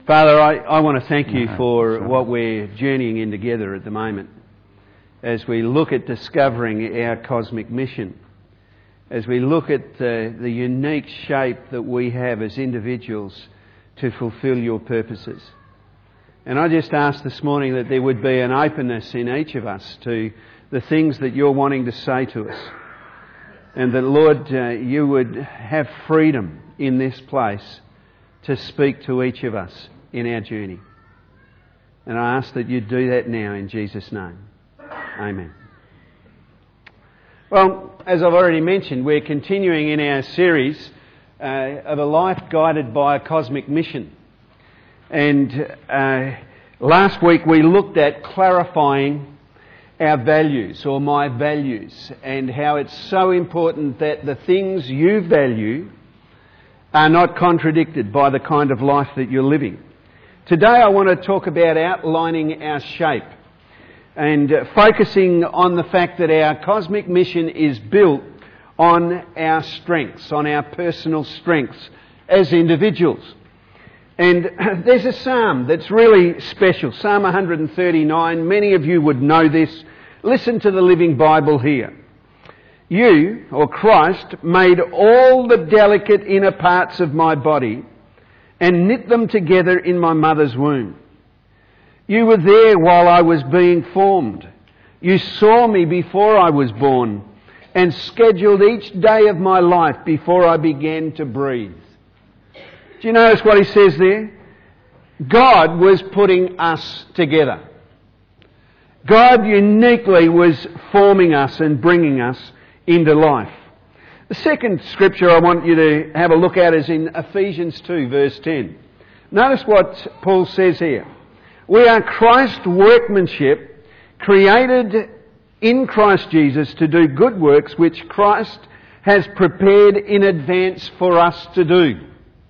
Father, I want to thank you for what we're journeying in together at the moment as we look at discovering our cosmic mission, as we look at the unique shape that we have as individuals to fulfill your purposes. And I just ask this morning that there would be an openness in each of us to the things that you're wanting to say to us. And that, Lord, you would have freedom in this place to speak to each of us in our journey. And I ask that you do that now in Jesus' name. Amen. Well, as I've already mentioned, we're continuing in our series of a life guided by a cosmic mission. And last week we looked at clarifying our values, or my values, and how it's so important that the things you value are not contradicted by the kind of life that you're living. Today I want to talk about outlining our shape and focusing on the fact that our cosmic mission is built on our strengths, on our personal strengths as individuals. And there's a psalm that's really special, Psalm 139. Many of you would know this. Listen to the Living Bible here. You, or Christ, made all the delicate inner parts of my body and knit them together in my mother's womb. You were there while I was being formed. You saw me before I was born and scheduled each day of my life before I began to breathe. Do you notice what he says there? God was putting us together. God uniquely was forming us and bringing us into life. The second scripture I want you to have a look at is in Ephesians 2 verse 10. Notice what Paul says here. We are Christ's workmanship, created in Christ Jesus to do good works which Christ has prepared in advance for us to do.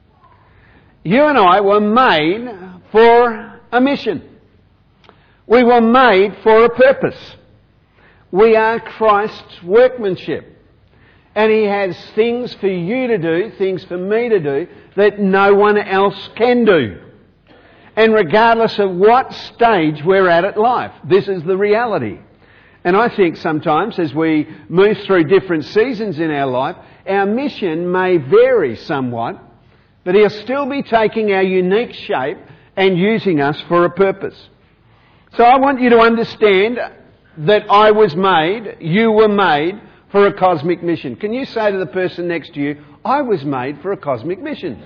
You and I were made for a mission. We were made for a purpose. We are Christ's workmanship. And he has things for you to do, things for me to do, that no one else can do. And regardless of what stage we're at life, this is the reality. And I think sometimes as we move through different seasons in our life, our mission may vary somewhat, but he'll still be taking our unique shape and using us for a purpose. So I want you to understand that I was made, you were made, for a cosmic mission. Can you say to the person next to you, I was made for a cosmic mission?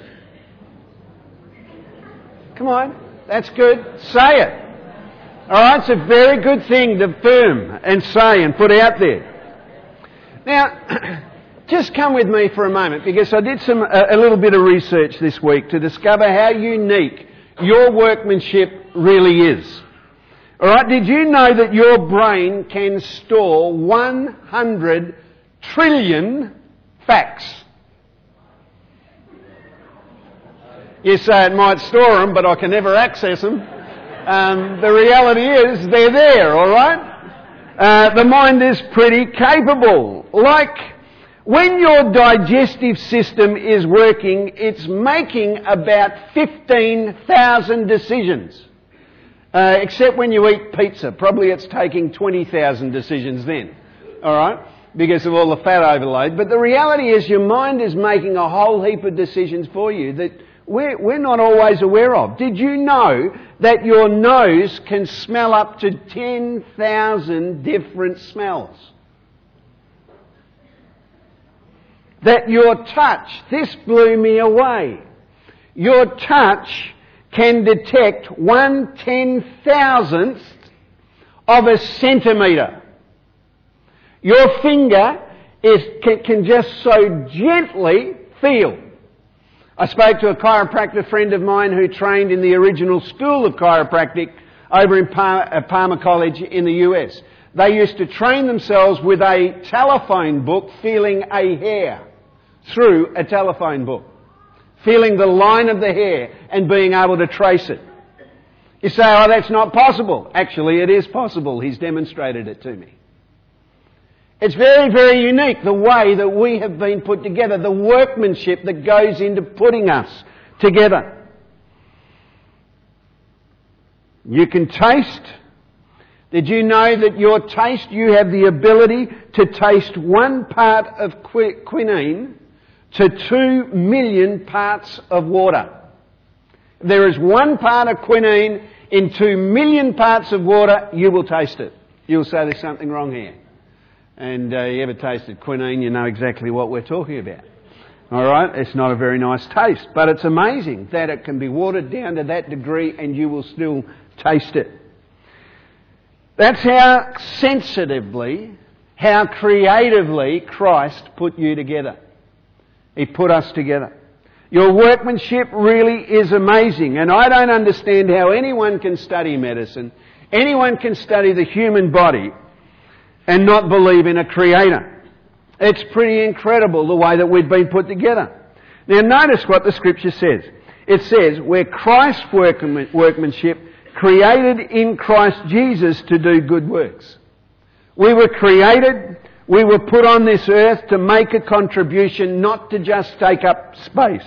Come on, that's good. Say it. Alright, it's a very good thing to affirm and say and put out there. Now, just come with me for a moment, because I did a little bit of research this week to discover how unique your workmanship really is. Alright, did you know that your brain can store 100 trillion facts? You say it might store them, but I can never access them. The reality is they're there, alright? The mind is pretty capable. Like when your digestive system is working, it's making about 15,000 decisions. Except when you eat pizza. Probably it's taking 20,000 decisions then. Alright? Because of all the fat overload. But the reality is your mind is making a whole heap of decisions for you that we're not always aware of. Did you know that your nose can smell up to 10,000 different smells? That your touch, this blew me away. Your touch can detect 1/10,000th of a centimetre. Your finger can just so gently feel. I spoke to a chiropractor friend of mine who trained in the original school of chiropractic over in Palmer College in the US. They used to train themselves with a telephone book, feeling a hair through a telephone book. Feeling the line of the hair and being able to trace it. You say, oh, that's not possible. Actually, it is possible. He's demonstrated it to me. It's very, very unique, the way that we have been put together, the workmanship that goes into putting us together. You can taste. Did you know that your taste, you have the ability to taste 1 part of quinine to 2 million parts of water? There is 1 part of quinine in 2 million parts of water, you will taste it. You'll say there's something wrong here. And you ever tasted quinine, you know exactly what we're talking about. All right, it's not a very nice taste, but it's amazing that it can be watered down to that degree and you will still taste it. That's how sensitively, how creatively Christ put you together. He put us together. Your workmanship really is amazing, and I don't understand how anyone can study medicine, anyone can study the human body and not believe in a creator. It's pretty incredible the way that we've been put together. Now notice what the scripture says. It says, we're Christ's workmanship, created in Christ Jesus to do good works. We were created, we were put on this earth to make a contribution, not to just take up space.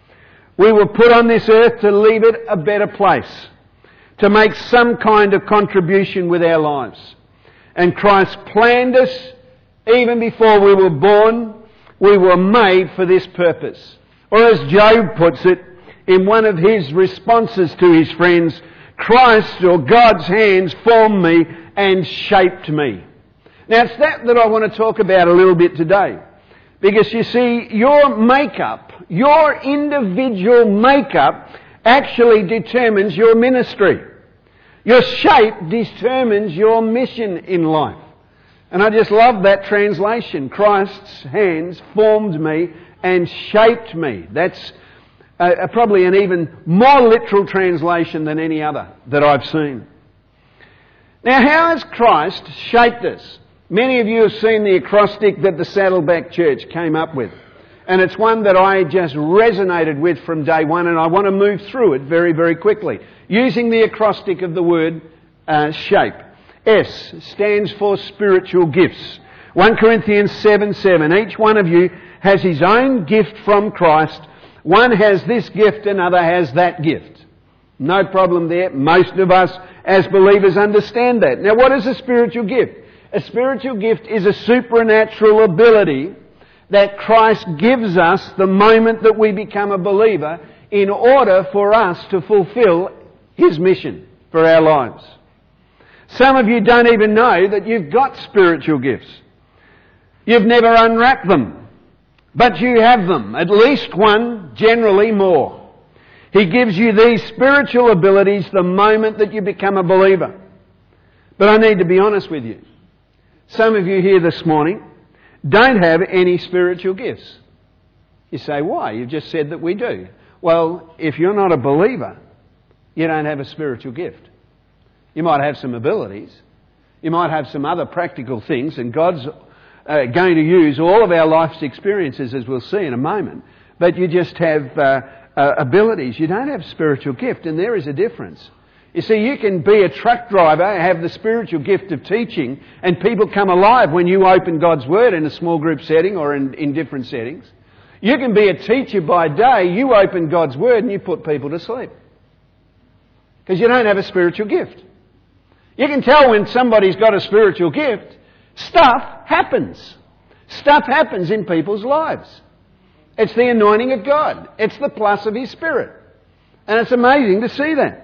We were put on this earth to leave it a better place, to make some kind of contribution with our lives. And Christ planned us even before we were born. We were made for this purpose. Or as Job puts it in one of his responses to his friends, Christ or God's hands formed me and shaped me. Now it's that I want to talk about a little bit today. Because you see, your makeup, your individual makeup actually determines your ministry. Your shape determines your mission in life. And I just love that translation. Christ's hands formed me and shaped me. That's probably an even more literal translation than any other that I've seen. Now, how has Christ shaped us? Many of you have seen the acrostic that the Saddleback Church came up with. And it's one that I just resonated with from day one, and I want to move through it very, very quickly, using the acrostic of the word shape. S stands for spiritual gifts. 1 Corinthians 7:7. Each one of you has his own gift from Christ. One has this gift, another has that gift. No problem there. Most of us as believers understand that. Now, what is a spiritual gift? A spiritual gift is a supernatural ability that Christ gives us the moment that we become a believer in order for us to fulfill His mission for our lives. Some of you don't even know that you've got spiritual gifts. You've never unwrapped them, but you have them, at least one, generally more. He gives you these spiritual abilities the moment that you become a believer. But I need to be honest with you. Some of you here this morning don't have any spiritual gifts. You say, why? You've just said that we do. Well, if you're not a believer, you don't have a spiritual gift. You might have some abilities. You might have some other practical things, and God's going to use all of our life's experiences, as we'll see in a moment. But you just have abilities. You don't have spiritual gift, and there is a difference. You see, you can be a truck driver, have the spiritual gift of teaching, and people come alive when you open God's Word in a small group setting or in different settings. You can be a teacher by day, you open God's Word and you put people to sleep. Because you don't have a spiritual gift. You can tell when somebody's got a spiritual gift, stuff happens. Stuff happens in people's lives. It's the anointing of God. It's the plus of His Spirit. And it's amazing to see that.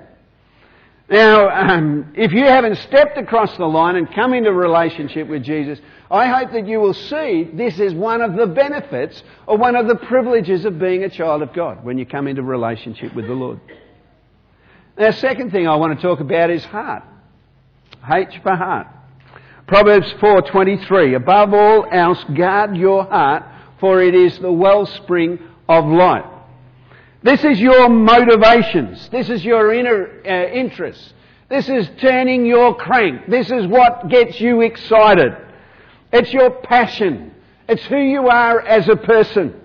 Now, if you haven't stepped across the line and come into a relationship with Jesus, I hope that you will see this is one of the benefits or one of the privileges of being a child of God when you come into a relationship with the Lord. Now, the second thing I want to talk about is heart. H for heart. Proverbs 4:23. Above all else, guard your heart, for it is the wellspring of life. This is your motivations. This is your inner interests. This is turning your crank. This is what gets you excited. It's your passion. It's who you are as a person.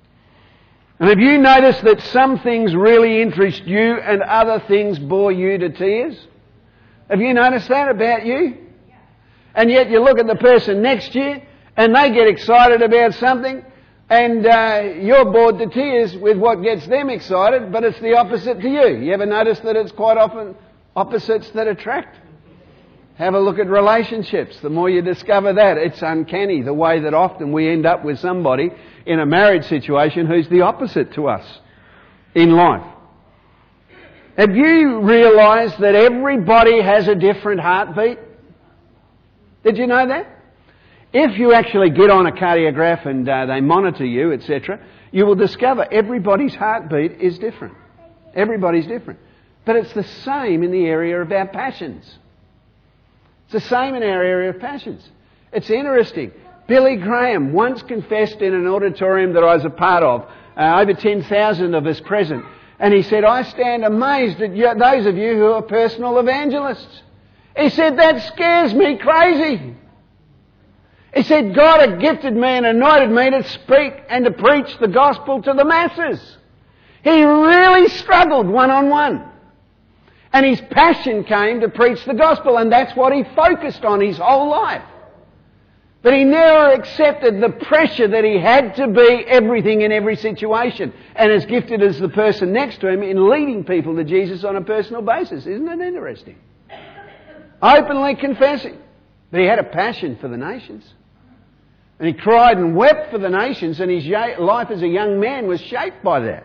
And have you noticed that some things really interest you and other things bore you to tears? Have you noticed that about you? And yet you look at the person next to you and they get excited about something, and you're bored to tears with what gets them excited, but it's the opposite to you. You ever notice that it's quite often Opposites that attract. Have a look at relationships. The more you discover that, it's uncanny the way that often we end up with somebody in a marriage situation who's the opposite to us in life. Have you realised that everybody has a different heartbeat? Did you know that? If you actually get on a cardiograph and they monitor you, etc., you will discover everybody's heartbeat is different. Everybody's different. But it's the same in the area of our passions. It's the same in our area of passions. It's interesting. Billy Graham once confessed in an auditorium that I was a part of, over 10,000 of us present, and he said, I stand amazed at those of you who are personal evangelists. He said, that scares me crazy. He said, God had gifted me and anointed me to speak and to preach the gospel to the masses. He really struggled one-on-one. And his passion came to preach the gospel, and that's what he focused on his whole life. But he never accepted the pressure that he had to be everything in every situation, and as gifted as the person next to him in leading people to Jesus on a personal basis. Isn't that interesting? Openly confessing. But he had a passion for the nations. And he cried and wept for the nations, and his life as a young man was shaped by that.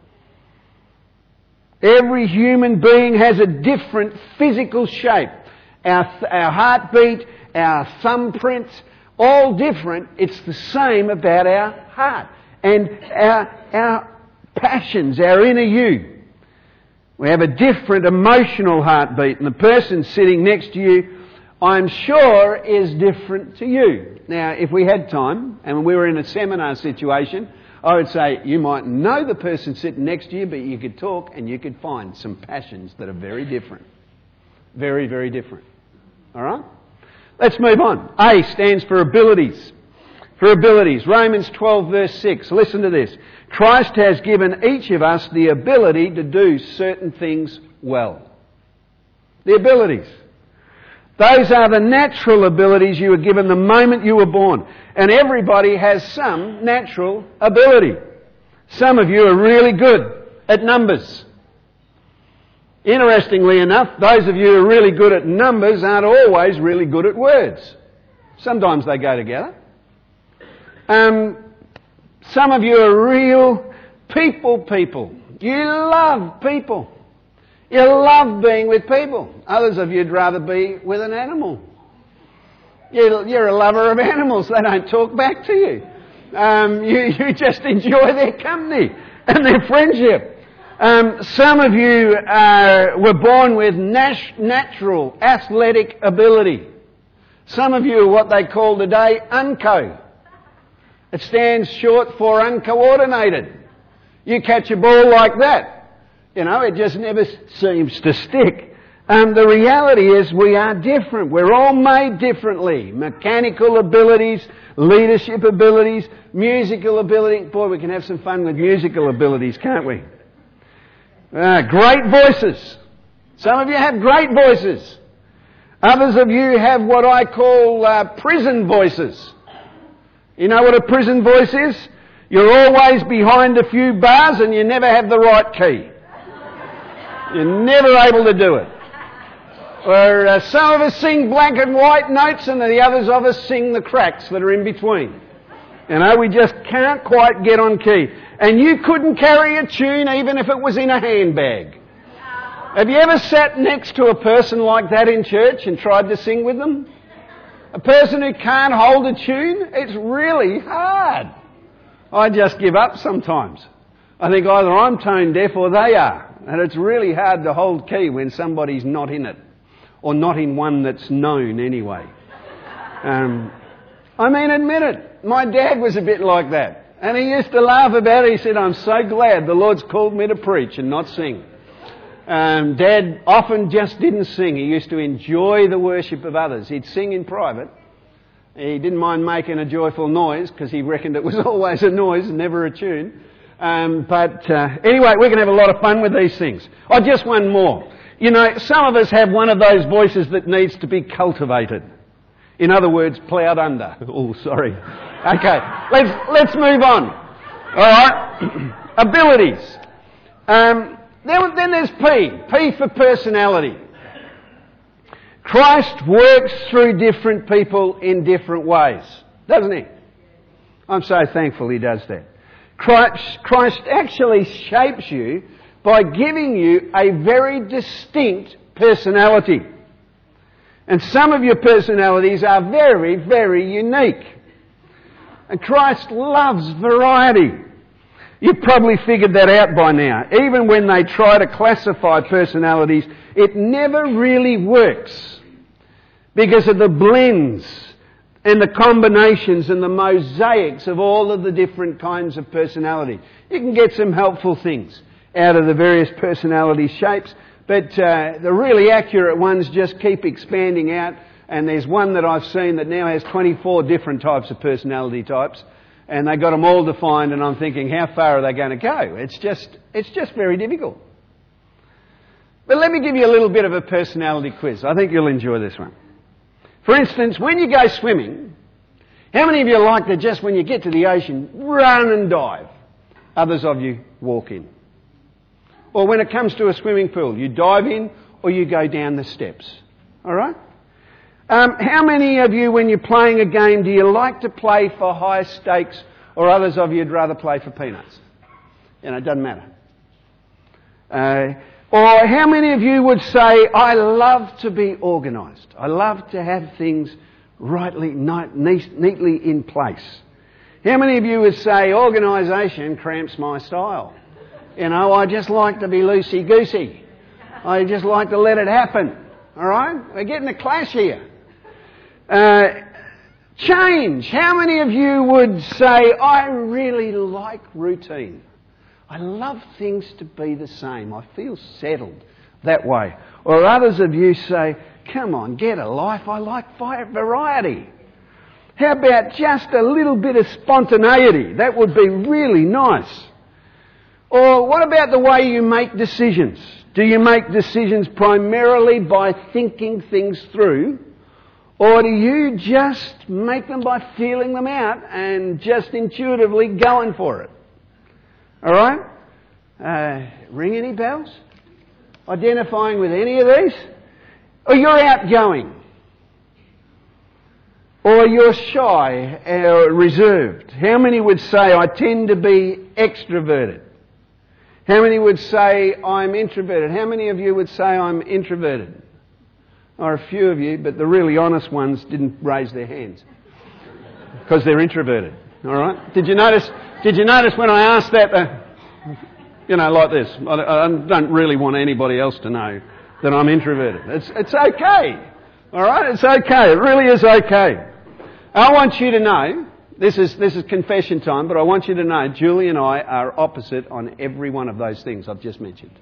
Every human being has a different physical shape. Our heartbeat, our thumbprints, all different. It's the same about our heart and our passions, our inner you. We have a different emotional heartbeat, and the person sitting next to you, I'm sure, is different to you. Now, if we had time and we were in a seminar situation, I would say you might know the person sitting next to you, but you could talk and you could find some passions that are very different. Very, very different. All right? Let's move on. A stands for abilities. For abilities. Romans 12 verse 6. Listen to this. Christ has given each of us the ability to do certain things well. The abilities. Those are the natural abilities you were given the moment you were born. And everybody has some natural ability. Some of you are really good at numbers. Interestingly enough, those of you who are really good at numbers aren't always really good at words. Sometimes they go together. Some of you are real people. You love people. You love being with people. Others of you would rather be with an animal. You're a lover of animals. They don't talk back to you. You just enjoy their company and their friendship. Some of you were born with natural athletic ability. Some of you are what they call today UNCO. It stands short for uncoordinated. You catch a ball like that. You know, it just never seems to stick. The reality is we are different. We're all made differently. Mechanical abilities, leadership abilities, musical ability. Boy, we can have some fun with musical abilities, can't we? Great voices. Some of you have great voices. Others of you have what I call prison voices. You know what a prison voice is? You're always behind a few bars and you never have the right key. You're never able to do it. Or some of us sing black and white notes and the others of us sing the cracks that are in between. You know, we just can't quite get on key. And you couldn't carry a tune even if it was in a handbag. Have you ever sat next to a person like that in church and tried to sing with them? A person who can't hold a tune? It's really hard. I just give up sometimes. I think either I'm tone deaf or they are. And it's really hard to hold key when somebody's not in it. Or not in one that's known anyway. Admit it. My dad was a bit like that. And he used to laugh about it. He said, I'm so glad the Lord's called me to preach and not sing. Dad often just didn't sing. He used to enjoy the worship of others. He'd sing in private. He didn't mind making a joyful noise because he reckoned it was always a noise and never a tune. Anyway, we can have a lot of fun with these things. Oh, just one more. You know, some of us have one of those voices that needs to be cultivated. In other words, ploughed under. Oh, sorry. Okay, let's move on. All right, abilities. Then there's P. P for personality. Christ works through different people in different ways, doesn't he? I'm so thankful he does that. Christ actually shapes you by giving you a very distinct personality. And some of your personalities are very, very unique. And Christ loves variety. You've probably figured that out by now. Even when they try to classify personalities, it never really works because of the blends and the combinations and the mosaics of all of the different kinds of personality. You can get some helpful things out of the various personality shapes, but the really accurate ones just keep expanding out, and there's one that I've seen that now has 24 different types of personality types, and they got them all defined, and I'm thinking, how far are they going to go? It's just very difficult. But let me give you a little bit of a personality quiz. I think you'll enjoy this one. For instance, when you go swimming, how many of you like to just when you get to the ocean, run and dive? Others of you walk in. Or when it comes to a swimming pool, you dive in or you go down the steps. All right? How many of you, when you're playing a game, do you like to play for high stakes, or others of you would rather play for peanuts? You know, it doesn't matter. Or how many of you would say, I love to be organised. I love to have things neatly in place. How many of you would say, organisation cramps my style? You know, I just like to be loosey-goosey. I just like to let it happen. All right? We're getting a clash here. Change. How many of you would say, I really like routine? I love things to be the same. I feel settled that way. Or others of you say, come on, get a life. I like variety. How about just a little bit of spontaneity? That would be really nice. Or what about the way you make decisions? Do you make decisions primarily by thinking things through? Or do you just make them by feeling them out and just intuitively going for it? All right? Ring any bells? Identifying with any of these? Or you're outgoing? Or you're shy or reserved? How many would say, I tend to be extroverted? How many would say, I'm introverted? How many of you would say, I'm introverted? Or a few of you, but the really honest ones didn't raise their hands because they're introverted. All right? Did you notice when I asked that, like this? I don't really want anybody else to know that I'm introverted. It's okay. All right? It's okay. It really is okay. I want you to know, this is confession time, but I want you to know Julie and I are opposite on every one of those things I've just mentioned.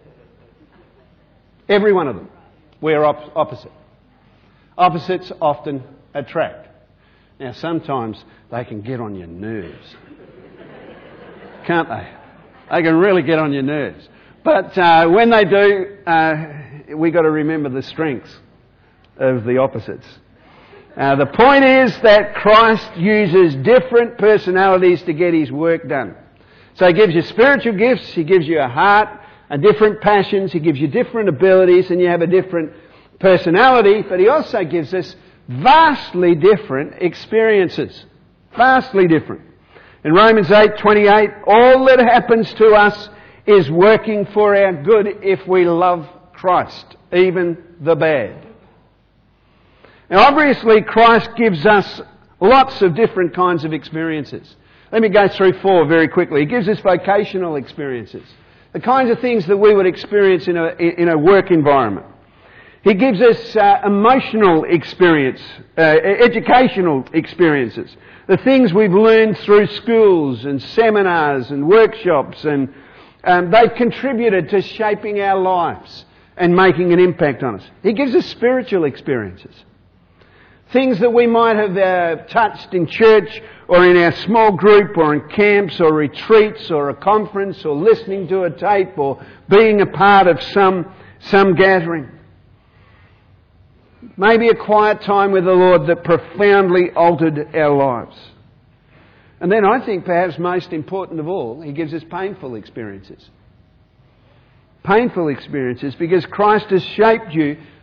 Every one of them. We're opposite. Opposites often attract. Now, sometimes they can get on your nerves. Can't they? They can really get on your nerves. But when they do, we've got to remember the strengths of the opposites. The point is that Christ uses different personalities to get his work done. So he gives you spiritual gifts, he gives you a heart, different passions, he gives you different abilities, and you have a different personality, but he also gives us vastly different experiences. Vastly different. In Romans 8:28, all that happens to us is working for our good if we love Christ, even the bad. Now obviously Christ gives us lots of different kinds of experiences. Let me go through 4 very quickly. He gives us vocational experiences. The kinds of things that we would experience in a work environment. He gives us emotional experience, educational experiences. The things we've learned through schools and seminars and workshops, and they've contributed to shaping our lives and making an impact on us. He gives us spiritual experiences. Things that we might have touched in church or in our small group or in camps or retreats or a conference or listening to a tape or being a part of some gathering. Maybe a quiet time with the Lord that profoundly altered our lives. And then I think perhaps most important of all, he gives us painful experiences. Painful experiences because Christ has shaped you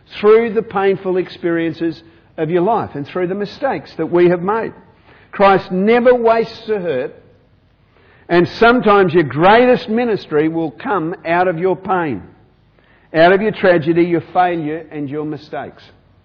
through the painful experiences of your life and through the mistakes that we have made. Christ never wastes a hurt, and sometimes your greatest ministry will come out of your pain, out of your tragedy, your failure and your mistakes.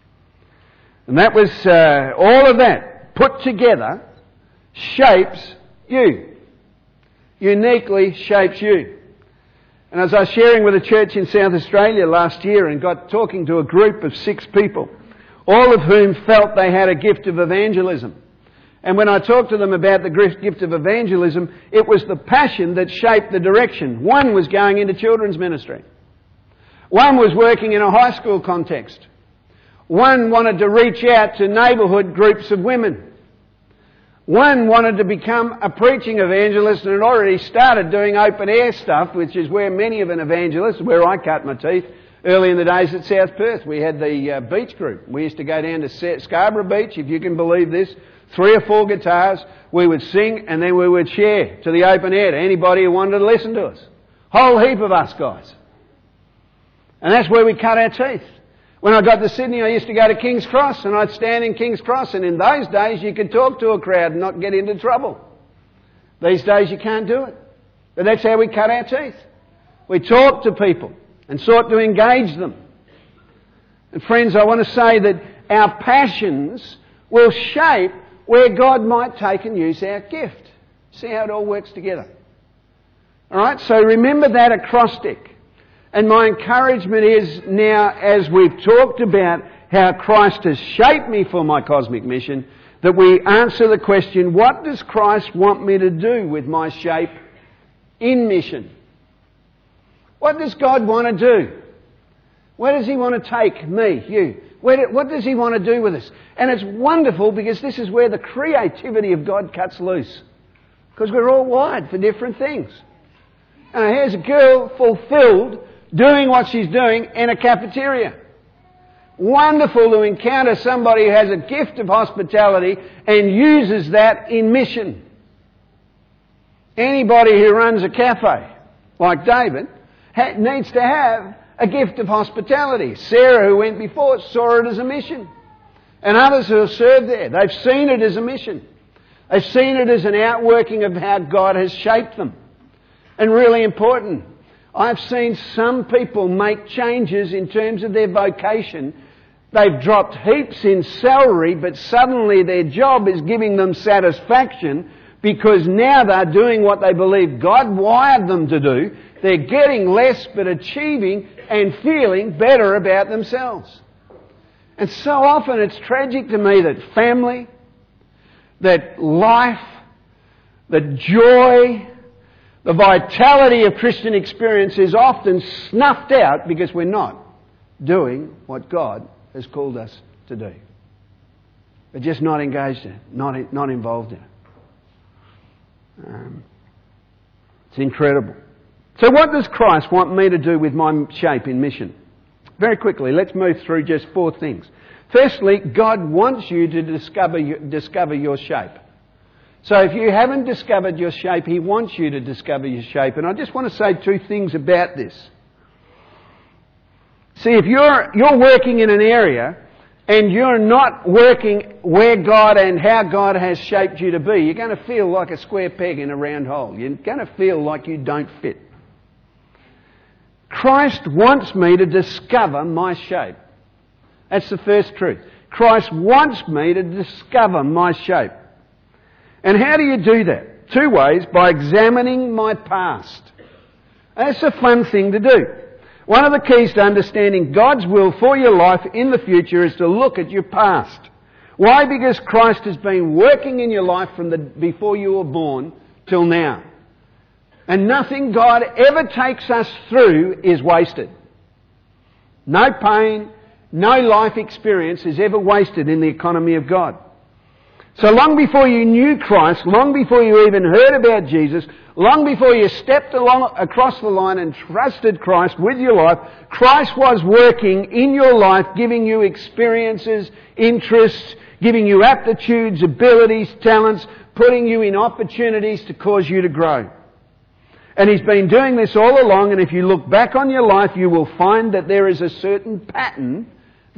And that was all of that put together shapes you, uniquely shapes you. And as I was sharing with a church in South Australia last year and got talking to a group of 6 people, all of whom felt they had a gift of evangelism. And when I talked to them about the gift of evangelism, it was the passion that shaped the direction. One was going into children's ministry. One was working in a high school context. One wanted to reach out to neighbourhood groups of women. One wanted to become a preaching evangelist and had already started doing open air stuff, which is where many of an evangelist, where I cut my teeth early in the days at South Perth. We had the beach group. We used to go down to Scarborough Beach, if you can believe this, 3 or 4 guitars. We would sing and then we would share to the open air to anybody who wanted to listen to us. Whole heap of us guys. And that's where we cut our teeth. When I got to Sydney, I used to go to King's Cross and I'd stand in King's Cross, and in those days you could talk to a crowd and not get into trouble. These days you can't do it. But that's how we cut our teeth. We talked to people and sought to engage them. And friends, I want to say that our passions will shape where God might take and use our gift. See how it all works together. Alright, so remember that acrostic. And my encouragement is now, as we've talked about how Christ has shaped me for my cosmic mission, that we answer the question, what does Christ want me to do with my shape in mission? What does God want to do? Where does He want to take me, you? What does He want to do with us? And it's wonderful because this is where the creativity of God cuts loose. Because we're all wired for different things. And here's a girl fulfilled doing what she's doing in a cafeteria. Wonderful to encounter somebody who has a gift of hospitality and uses that in mission. Anybody who runs a cafe, like David, needs to have a gift of hospitality. Sarah, who went before, saw it as a mission. And others who have served there, they've seen it as a mission. They've seen it as an outworking of how God has shaped them. And really important, I've seen some people make changes in terms of their vocation. They've dropped heaps in salary, but suddenly their job is giving them satisfaction because now they're doing what they believe God wired them to do. They're getting less but achieving and feeling better about themselves. And so often it's tragic to me that family, that life, the joy, the vitality of Christian experience is often snuffed out because we're not doing what God has called us to do. We're just not engaged in it, not involved in it. It's incredible. So what does Christ want me to do with my shape in mission? Very quickly, let's move through just 4 things. Firstly, God wants you to discover your shape. So if you haven't discovered your shape, He wants you to discover your shape. And I just want to say 2 things about this. See, if you're working in an area and you're not working where God and how God has shaped you to be, you're going to feel like a square peg in a round hole. You're going to feel like you don't fit. Christ wants me to discover my shape. That's the first truth. Christ wants me to discover my shape. And how do you do that? 2 ways. By examining my past. That's a fun thing to do. One of the keys to understanding God's will for your life in the future is to look at your past. Why? Because Christ has been working in your life from before you were born till now. And nothing God ever takes us through is wasted. No pain, no life experience is ever wasted in the economy of God. So long before you knew Christ, long before you even heard about Jesus, long before you stepped across the line and trusted Christ with your life, Christ was working in your life, giving you experiences, interests, giving you aptitudes, abilities, talents, putting you in opportunities to cause you to grow. And He's been doing this all along, and if you look back on your life, you will find that there is a certain pattern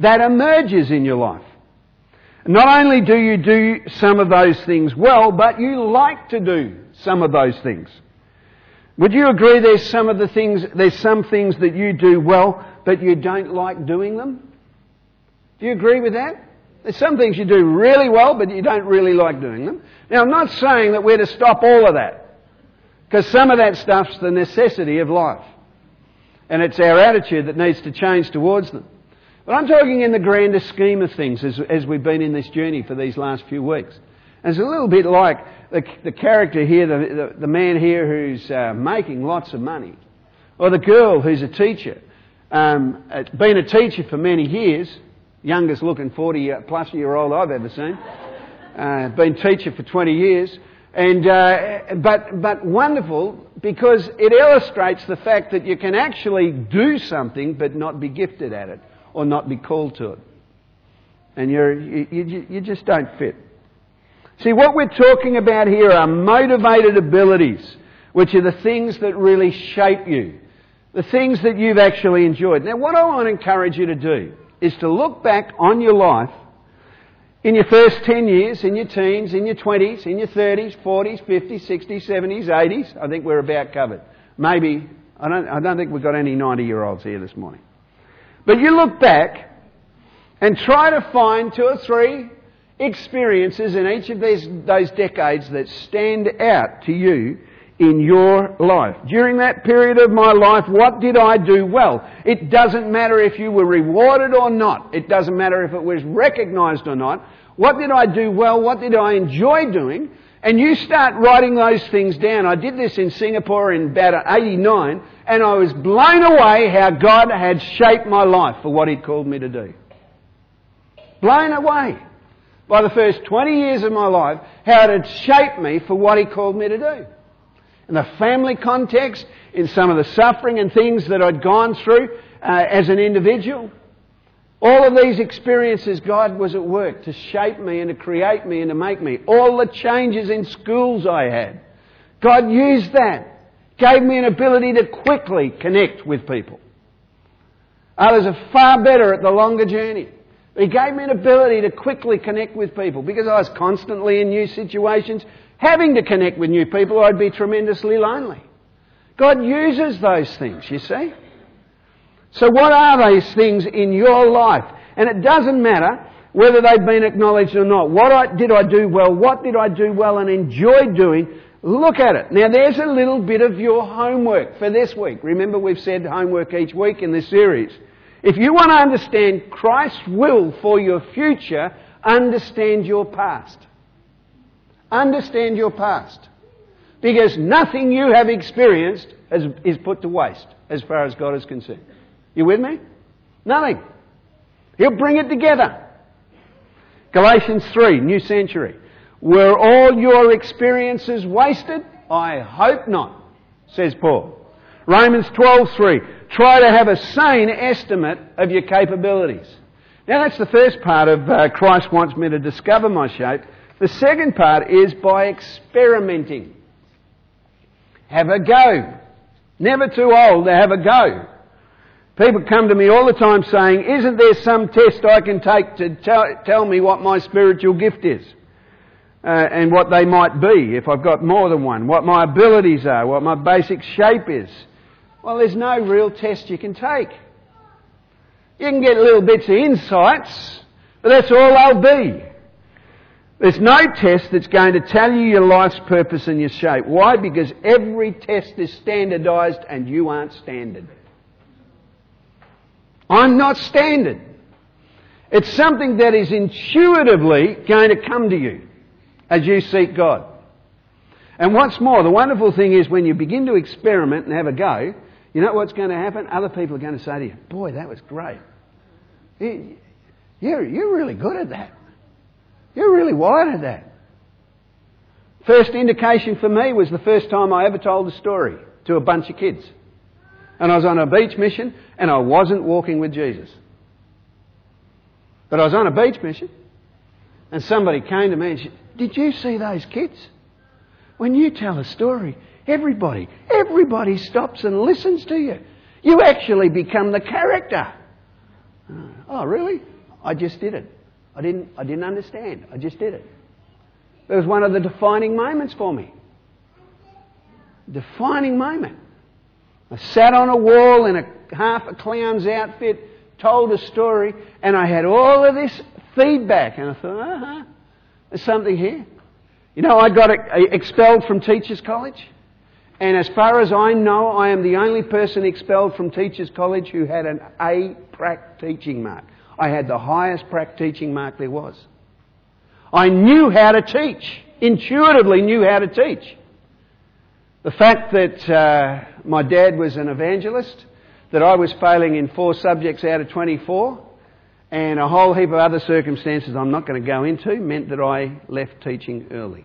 that emerges in your life. Not only do you do some of those things well, but you like to do some of those things. Would you agree there's some things that you do well, but you don't like doing them? Do you agree with that? There's some things you do really well, but you don't really like doing them. Now, I'm not saying that we're to stop all of that, because some of that stuff's the necessity of life. And it's our attitude that needs to change towards them. But I'm talking in the grander scheme of things as we've been in this journey for these last few weeks. And it's a little bit like the character here, the man here who's making lots of money, or the girl who's a teacher, been a teacher for many years, youngest looking 40-plus-year-old I've ever seen, been teacher for 20 years, and but wonderful because it illustrates the fact that you can actually do something but not be gifted at it, or not be called to it. And you just don't fit. See, what we're talking about here are motivated abilities, which are the things that really shape you, the things that you've actually enjoyed. Now, what I want to encourage you to do is to look back on your life in your first 10 years, in your teens, in your 20s, in your 30s, 40s, 50s, 60s, 70s, 80s. I think we're about covered. Maybe, I don't think we've got any 90-year-olds here this morning. But you look back and try to find 2 or 3 experiences in each of those decades that stand out to you in your life. During that period of my life, what did I do well? It doesn't matter if you were rewarded or not. It doesn't matter if it was recognised or not. What did I do well? What did I enjoy doing? And you start writing those things down. I did this in Singapore in about 89, and I was blown away how God had shaped my life for what He'd called me to do. Blown away by the first 20 years of my life, how it had shaped me for what He called me to do. In the family context, in some of the suffering and things that I'd gone through as an individual. All of these experiences, God was at work to shape me and to create me and to make me. All the changes in schools I had, God used that. Gave me an ability to quickly connect with people. Others are far better at the longer journey. But He gave me an ability to quickly connect with people because I was constantly in new situations, having to connect with new people, or I'd be tremendously lonely. God uses those things, you see. So what are those things in your life? And it doesn't matter whether they've been acknowledged or not. Did I do well? What did I do well and enjoy doing? Look at it. Now there's a little bit of your homework for this week. Remember, we've said homework each week in this series. If you want to understand Christ's will for your future, understand your past. Understand your past. Because nothing you have experienced is put to waste as far as God is concerned. You with me? Nothing. He'll bring it together. Galatians 3, New Century. Were all your experiences wasted? I hope not, says Paul. Romans 12:3. Try to have a sane estimate of your capabilities. Now that's the first part of Christ wants me to discover my shape. The second part is by experimenting. Have a go. Never too old to have a go. People come to me all the time saying, isn't there some test I can take to tell me what my spiritual gift is? And what they might be if I've got more than one. What my abilities are. What my basic shape is. Well, there's no real test you can take. You can get little bits of insights, but that's all they'll be. There's no test that's going to tell you your life's purpose and your shape. Why? Because every test is standardised and you aren't standard. I'm not standard. It's something that is intuitively going to come to you as you seek God. And what's more, the wonderful thing is when you begin to experiment and have a go, you know what's going to happen? Other people are going to say to you, boy, that was great. You're really good at that. You're really wired at that. First indication for me was the first time I ever told a story to a bunch of kids. And I was on a beach mission and I wasn't walking with Jesus. But I was on a beach mission and somebody came to me and said, did you see those kids? When you tell a story, everybody stops and listens to you. You actually become the character. Oh, really? I just did it. I didn't understand. I just did it. It was one of the defining moments for me. Defining moment. I sat on a wall in half a clown's outfit, told a story, and I had all of this feedback. And I thought, there's something here. You know, I got expelled from Teachers College. And as far as I know, I am the only person expelled from Teachers College who had an A prac teaching mark. I had the highest prac teaching mark there was. I knew how to teach. Intuitively knew how to teach. The fact that my dad was an evangelist, that I was failing in 4 subjects out of 24, and a whole heap of other circumstances I'm not going to go into, meant that I left teaching early.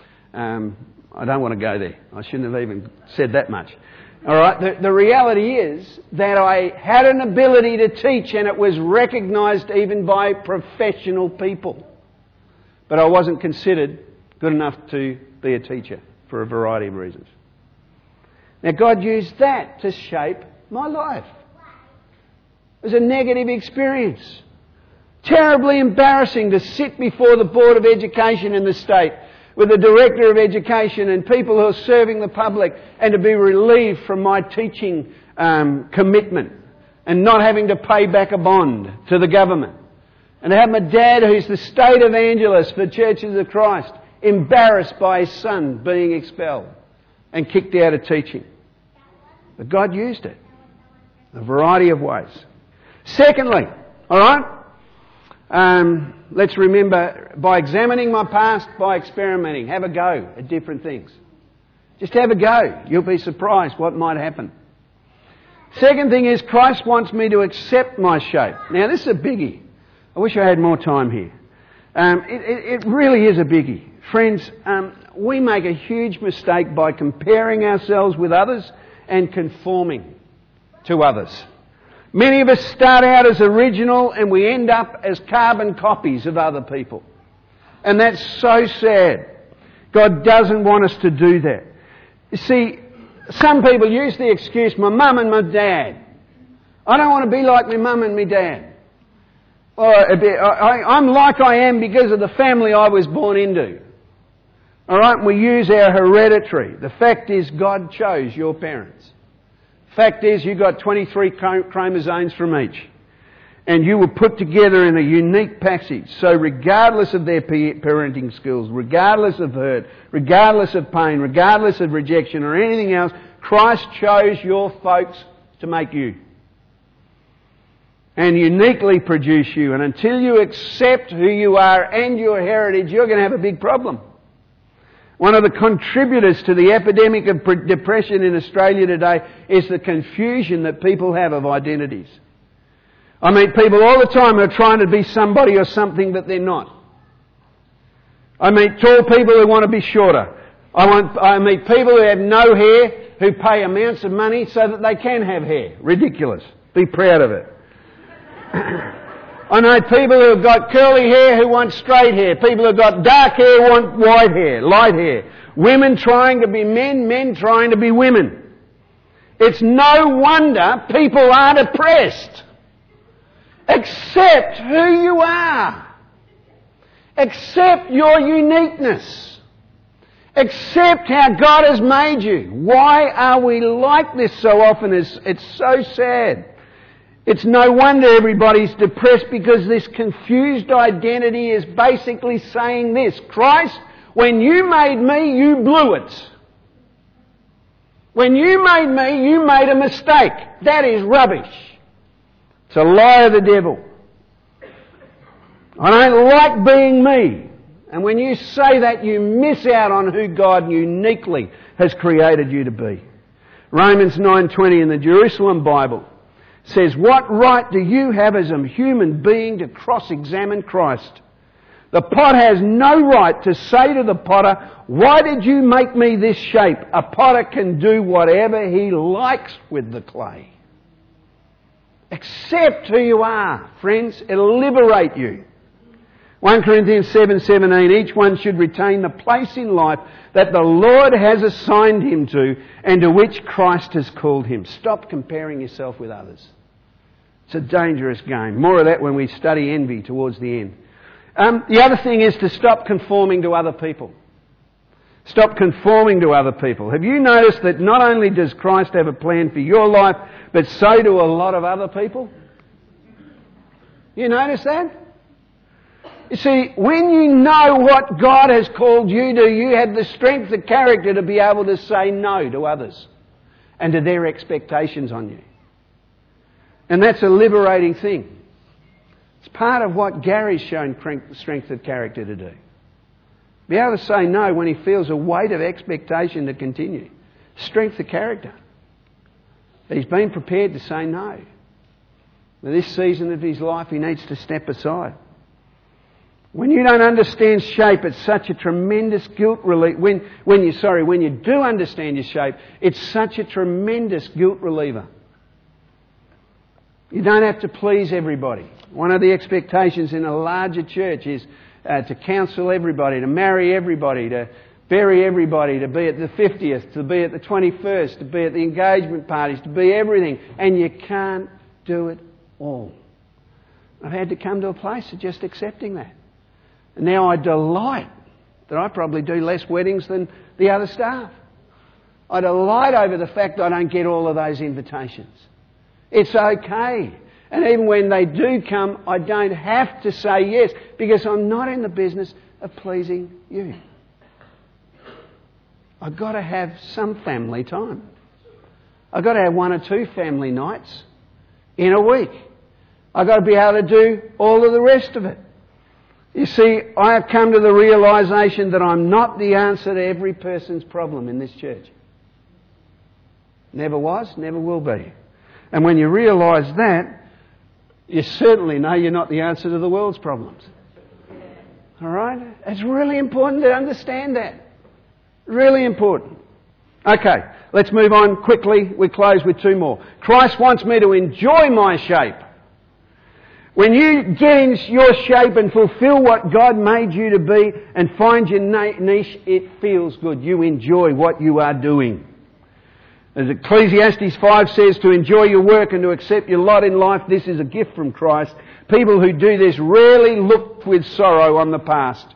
I don't want to go there. I shouldn't have even said that much. All right, the reality is that I had an ability to teach, and it was recognised even by professional people. But I wasn't considered good enough to be a teacher for a variety of reasons. Now, God used that to shape my life. It was a negative experience. Terribly embarrassing to sit before the Board of Education in the state with the Director of Education and people who are serving the public, and to be relieved from my teaching commitment and not having to pay back a bond to the government. And to have my dad, who's the state evangelist for Churches of Christ, embarrassed by his son being expelled and kicked out of teaching. But God used it in a variety of ways. Secondly, all right, let's remember, by examining my past, by experimenting, have a go at different things. Just have a go. You'll be surprised what might happen. Second thing is, Christ wants me to accept my shape. Now, this is a biggie. I wish I had more time here. It really is a biggie. Friends, we make a huge mistake by comparing ourselves with others and conforming to others. Many of us start out as original and we end up as carbon copies of other people. And that's so sad. God doesn't want us to do that. You see, some people use the excuse, my mum and my dad. I don't want to be like my mum and my dad. Or I'm like I am because of the family I was born into. All right, we use our hereditary. The fact is, God chose your parents. Fact is, you got 23 chromosomes from each. And you were put together in a unique package. So regardless of their parenting skills, regardless of hurt, regardless of pain, regardless of rejection or anything else, Christ chose your folks to make you. And uniquely produce you. And until you accept who you are and your heritage, you're going to have a big problem. One of the contributors to the epidemic of depression in Australia today is the confusion that people have of identities. I meet people all the time who are trying to be somebody or something that they're not. I meet tall people who want to be shorter. I meet people who have no hair, who pay amounts of money so that they can have hair. Ridiculous. Be proud of it. I know people who have got curly hair who want straight hair. People who have got dark hair want white hair, light hair. Women trying to be men, men trying to be women. It's no wonder people are depressed. Accept who you are. Accept your uniqueness. Accept how God has made you. Why are we like this so often? It's so sad. It's no wonder everybody's depressed, because this confused identity is basically saying this: Christ, when you made me, you blew it. When you made me, you made a mistake. That is rubbish. It's a lie of the devil. I don't like being me. And when you say that, you miss out on who God uniquely has created you to be. Romans 9:20 in the Jerusalem Bible says, what right do you have as a human being to cross-examine Christ? The pot has no right to say to the potter, why did you make me this shape? A potter can do whatever he likes with the clay. Accept who you are, friends. It'll liberate you. 1 Corinthians 7:17, each one should retain the place in life that the Lord has assigned him to and to which Christ has called him. Stop comparing yourself with others. It's a dangerous game. More of that when we study envy towards the end. The other thing is to stop conforming to other people. Stop conforming to other people. Have you noticed that not only does Christ have a plan for your life, but so do a lot of other people? You notice that? You see, when you know what God has called you to, you have the strength of character to be able to say no to others and to their expectations on you. And that's a liberating thing. It's part of what Gary's shown strength of character to do. Be able to say no when he feels a weight of expectation to continue. Strength of character. He's been prepared to say no. In this season of his life, he needs to step aside. When you don't understand shape, it's such a tremendous guilt relief. When you do understand your shape, it's such a tremendous guilt reliever. You don't have to please everybody. One of the expectations in a larger church is to counsel everybody, to marry everybody, to bury everybody, to be at the 50th, to be at the 21st, to be at the engagement parties, to be everything. And you can't do it all. I've had to come to a place of just accepting that. And now I delight that I probably do less weddings than the other staff. I delight over the fact I don't get all of those invitations. It's okay. And even when they do come, I don't have to say yes, because I'm not in the business of pleasing you. I've got to have some family time. I've got to have 1 or 2 family nights in a week. I've got to be able to do all of the rest of it. You see, I have come to the realisation that I'm not the answer to every person's problem in this church. Never was, never will be. And when you realise that, you certainly know you're not the answer to the world's problems. All right? It's really important to understand that. Really important. Okay, let's move on quickly. We close with 2 more. Christ wants me to enjoy my shape. When you get in your shape and fulfill what God made you to be and find your niche, it feels good. You enjoy what you are doing. As Ecclesiastes 5 says, to enjoy your work and to accept your lot in life, this is a gift from Christ. People who do this rarely look with sorrow on the past.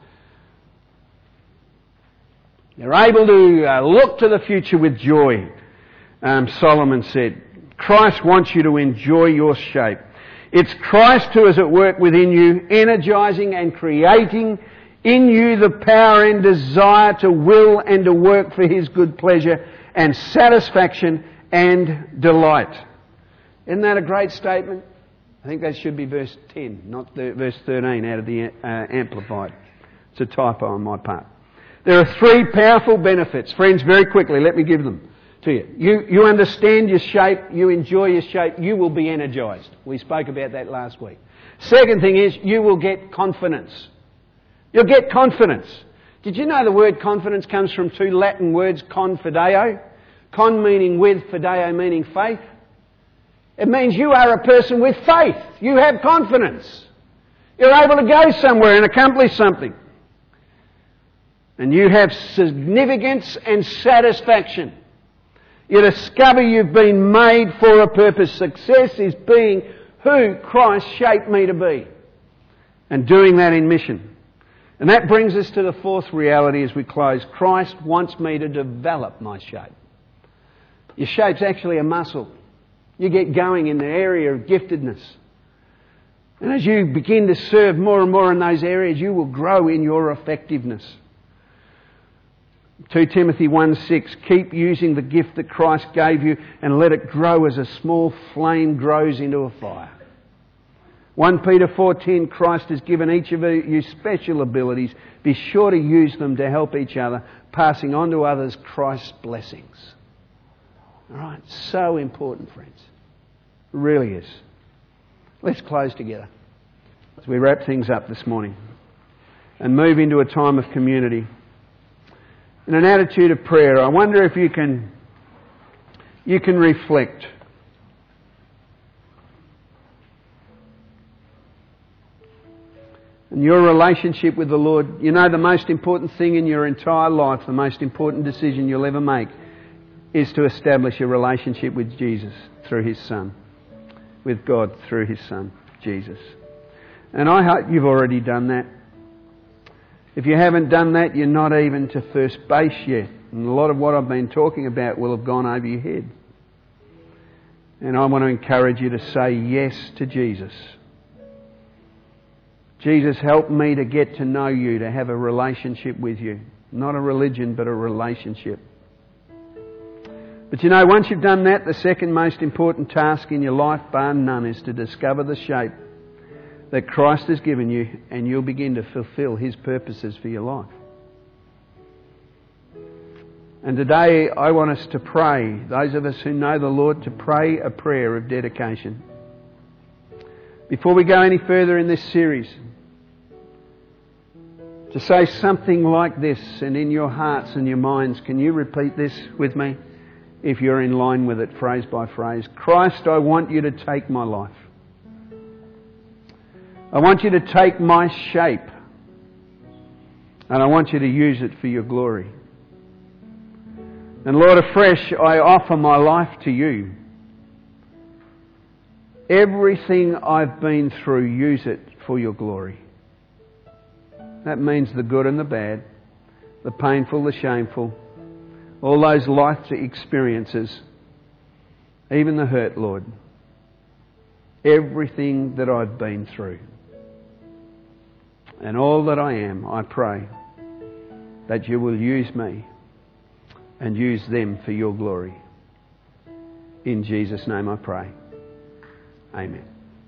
They're able to look to the future with joy, Solomon said. Christ wants you to enjoy your shape. It's Christ who is at work within you, energising and creating in you the power and desire to will and to work for His good pleasure and satisfaction and delight. Isn't that a great statement? I think that should be verse 10, not verse 13 out of the Amplified. It's a typo on my part. There are 3 powerful benefits. Friends, very quickly, let me give them to you. You understand your shape, you enjoy your shape, you will be energised. We spoke about that last week. Second thing is, you will get confidence. You'll get confidence. Did you know the word confidence comes from 2 Latin words, confideo? Con meaning with, fideo meaning faith. It means you are a person with faith. You have confidence. You're able to go somewhere and accomplish something. And you have significance and satisfaction. You discover you've been made for a purpose. Success is being who Christ shaped me to be. And doing that in mission. And that brings us to the 4th reality as we close. Christ wants me to develop my shape. Your shape's actually a muscle. You get going in the area of giftedness. And as you begin to serve more and more in those areas, you will grow in your effectiveness. 2 Timothy 1:6, keep using the gift that Christ gave you and let it grow as a small flame grows into a fire. 1 Peter 4:10, Christ has given each of you special abilities. Be sure to use them to help each other, passing on to others Christ's blessings. All right, so important, friends. It really is. Let's close together as we wrap things up this morning and move into a time of community. In an attitude of prayer, I wonder if you can reflect. In your relationship with the Lord, you know the most important thing in your entire life, the most important decision you'll ever make, is to establish a relationship with Jesus through His Son. with God through His Son, Jesus. And I hope you've already done that. If you haven't done that, you're not even to first base yet. And a lot of what I've been talking about will have gone over your head. And I want to encourage you to say yes to Jesus. Jesus, help me to get to know you, to have a relationship with you. Not a religion, but a relationship. But you know, once you've done that, the second most important task in your life, bar none, is to discover the shape that Christ has given you, and you'll begin to fulfil His purposes for your life. And today I want us to pray, those of us who know the Lord, to pray a prayer of dedication. Before we go any further in this series, to say something like this, and in your hearts and your minds, can you repeat this with me? If you're in line with it, phrase by phrase. Christ, I want you to take my life. I want you to take my shape. And I want you to use it for your glory. And Lord, afresh, I offer my life to you. Everything I've been through, use it for your glory. That means the good and the bad, the painful, the shameful, all those life experiences, even the hurt, Lord. Everything that I've been through and all that I am, I pray that you will use me and use them for your glory. In Jesus' name I pray. Amen.